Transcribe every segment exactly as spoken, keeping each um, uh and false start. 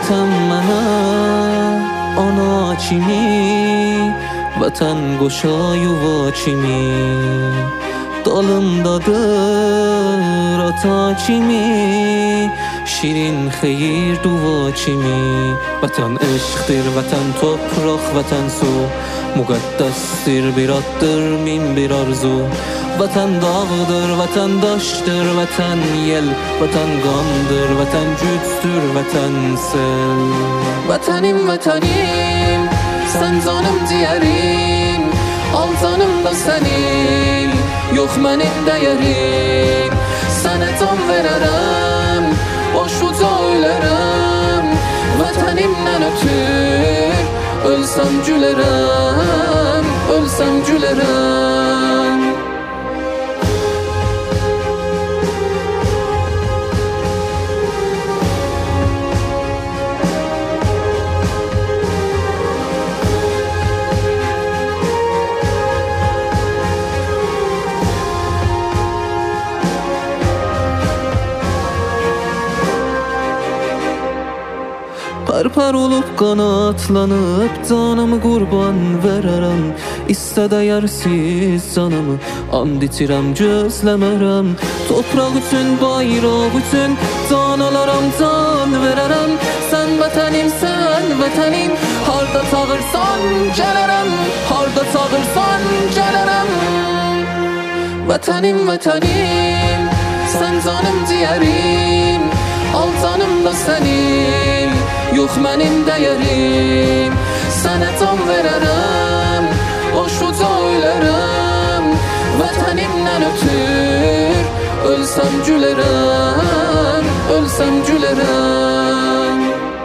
vatan mənə ana kimi, vatan qoşa yuva kimi, dalımdadır ata kimi, şirin xeyir duva kimi. Vatan eşqdir, vatan toprak, vatan su, müqəddəsdir bir addır, min bir arzu. Vatan dağdır, vatan daşdır, vatan yel, vatan qandır, vatan gücdür, vatan sel. Vatanim, vatanim, sən canım ciğerim, al canım da sənin, yox mənim dəyərim. Sənə can verərəm, başuca ölərəm, vətənimdən ötür, ölsəm gülərəm, ölsəm gülərəm. Parpar olub qanatlanıb canımı qurban verərəm, İstə dəyərsiz canımı and içirəm, gözləmərəm. Topraq üçün, bayraq üçün can alaram, can verərəm. Sən vətənimsən, vətənim, harda çağırsan gələrəm, harda çağırsan gələrəm. Vətənim, vətənim, sən canım ciğerim, al canım da sənin, yox mənim dəyərim. Sənə can verərəm, başuca ölərəm, vətənimdən ötür, ölsəm gülərəm, ölsəm gülərəm.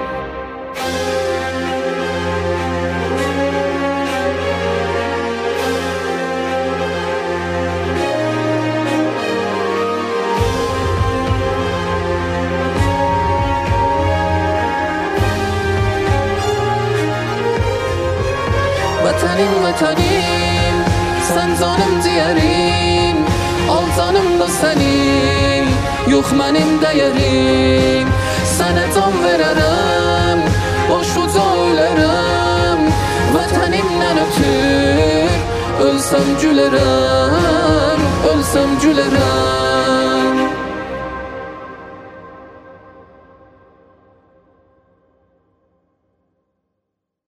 Vətənim, vətənim, sən canım ciğerim, al canım da sənin, yox mənim dəyərim. Sənə can verərəm, başuca ölərəm, vətənimdən ötür, ölsəm gülərəm, ölsəm gülərəm.